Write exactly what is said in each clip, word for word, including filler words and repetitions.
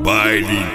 Baile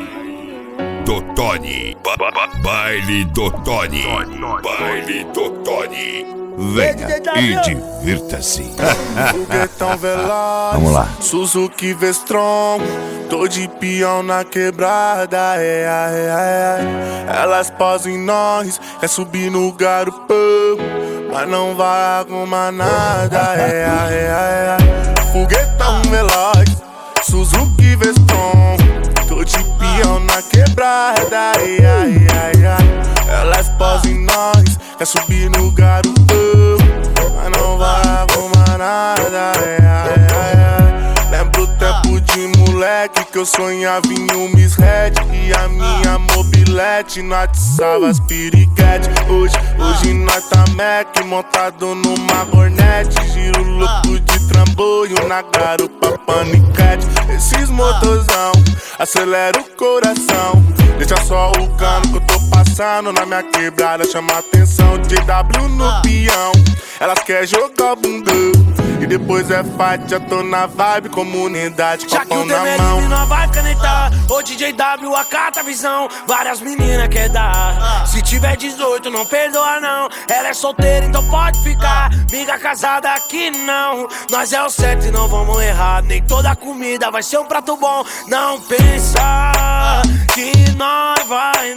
do Tony. Ba ba baile do Tony. Baile do Tony. Venha e divirta-se. Foguetão veloz, vamos lá. Suzuki V-Strom, tô de peão na quebrada, é, é, é. Elas posam em nós, quer subir no garupão, mas não vai arrumar nada, é, é, é. Foguetão veloz, Suzuki V-Strom, tô de peão na quebrada, é, é, é. Elas posam em nós, quer subir no garupão, mas não vai arrumar nada, é, é, é. Lembro o tempo de moleque que eu sonhava em um Miss Red e a minha mobilete não atiçava as piriquete. Hoje, hoje nós tá Mac montado numa Hornet, giro louco de trambolho na garupa paniquete. Esses motorzão acelera o coração, deixa só o cano que eu tô passando na minha quebrada, chama atenção. J W no peão, elas querem jogar bundão e depois é fight, já tô na vibe, comunidade, com a pão na mão. Não vai canetar, ô D J W acata a visão, várias meninas quer dar. Se tiver dezoito não perdoa não, ela é solteira então pode ficar, miga casada aqui não. Nós é o certo e não vamos errar, nem toda comida vai ser um prato bom. Não pensa que nós vai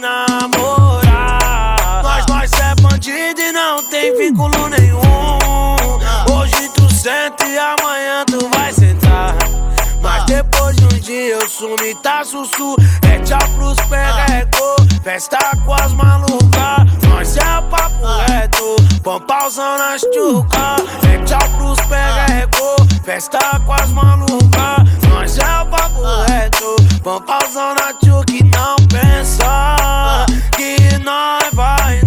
namorar, nós, nós é bandido e não tem vínculo nenhum. Hoje tu senta e amanhã tu vai sentar, mas depois de um dia eu sumi, tá sussu. É tchau pros perrecô, festa com as malucas, nós é papo reto, pampauzão nas tchuca. É tchau pros perrecô, festa com as malucas, nós é papo reto, pampauzão na tchuca. E não pensa que nós vai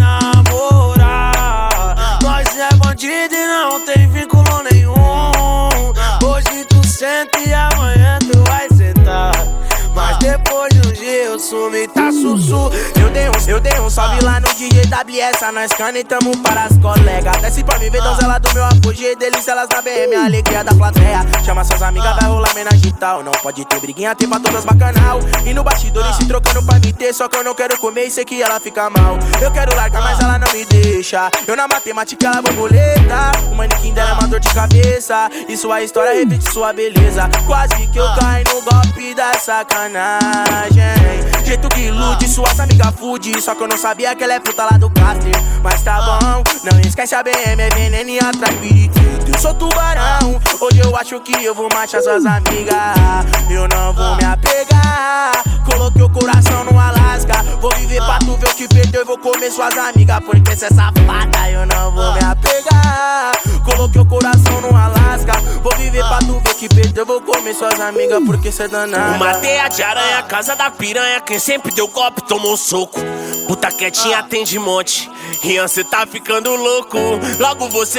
namorar, nós é bandido e não tem vínculo nenhum. Hoje tu senta e amanhã tu vai sentar, mas depois de um dia eu sumi, tá sussu. Eu dei um, eu dei um salve lá no D J W S, nós canetamos para as colegas. Desce pra mim ver donzela do meu apogeu, delícia elas na B M, a alegria da plateia. Chama suas amigas, vai rolar homenagem e tal. Não pode ter briguinha, tem pra todas bacanal. E no bastidor se trocando pra me ter, só que eu não quero comer e sei que ela fica mal. Eu quero largar, mas ela não me deixa. Eu na matemática ela borboleta, o manequim dela é uma dor de cabeça, e sua história repete sua beleza. Quase que eu caio no golpe da sacanagem, jeito que ilude suas amigas fude, só que eu não sabia que ela é puta lá do Caster. Mas tá bom, não esquece a B M, é veneno e atrai periquito. Eu sou tubarão, hoje eu acho que eu vou matar suas amigas. Eu não vou me apegar, coloquei o coração no Alasca. Vou viver pra tu ver o que perdeu e vou comer suas amigas, porque cê é safada. Eu não vou me apegar, coloquei o coração no Alasca. Vou viver pra tu ver o que perdeu, vou comer suas amigas, porque cê é danada. Uma teia de aranha, casa da piranha, quem sempre deu golpe tomou um soco. Puta quietinha tem de monte, Rian cê tá ficando louco. Logo você,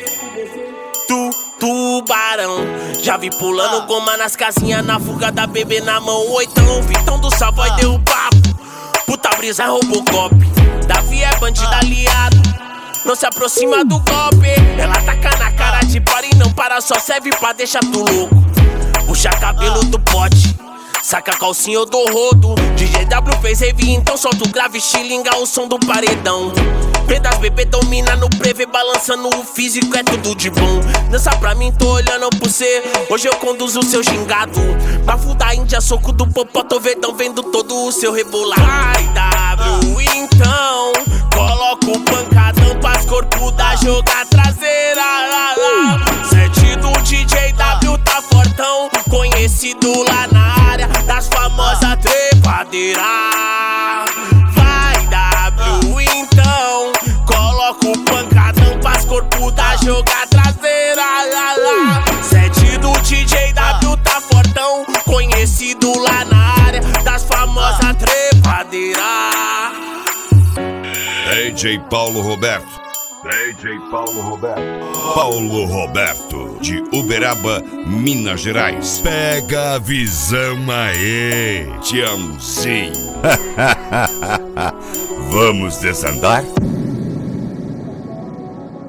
tu, tubarão, já vi pulando goma nas casinhas, na fuga da bebê na mão. Oitão, Vitão do Savoy deu papo, puta brisa Robocop. Davi é bandido aliado, não se aproxima do golpe. Ela taca na cara de para e não para, só serve pra deixar tu louco. Puxa cabelo do pote, saca a calcinha eu dou rodo. D J W fez rave, então solta o grave, xilinga o som do paredão. Pretas bebê domina no prevê, balançando o físico, é tudo de bom. Dança pra mim, tô olhando por cê, hoje eu conduzo o seu gingado. Bafo da Índia, soco do popó, tô vedão, vendo todo o seu rebolar. Ai, W, então coloca o pancadão pras corpo da joga traseira. Sete do D J W tá fortão, conhecido lá na área das famosas trepadeiras. Vai, W, então coloca o pancadão pras corpo da joga traseira. Sete do D J W tá fortão, conhecido lá na área das famosas trepadeiras. D J Paulo Roberto. D J Paulo Roberto. Paulo Roberto, de Uberaba, Minas Gerais. Pega a visão aí, Tiãozinho. Vamos desandar?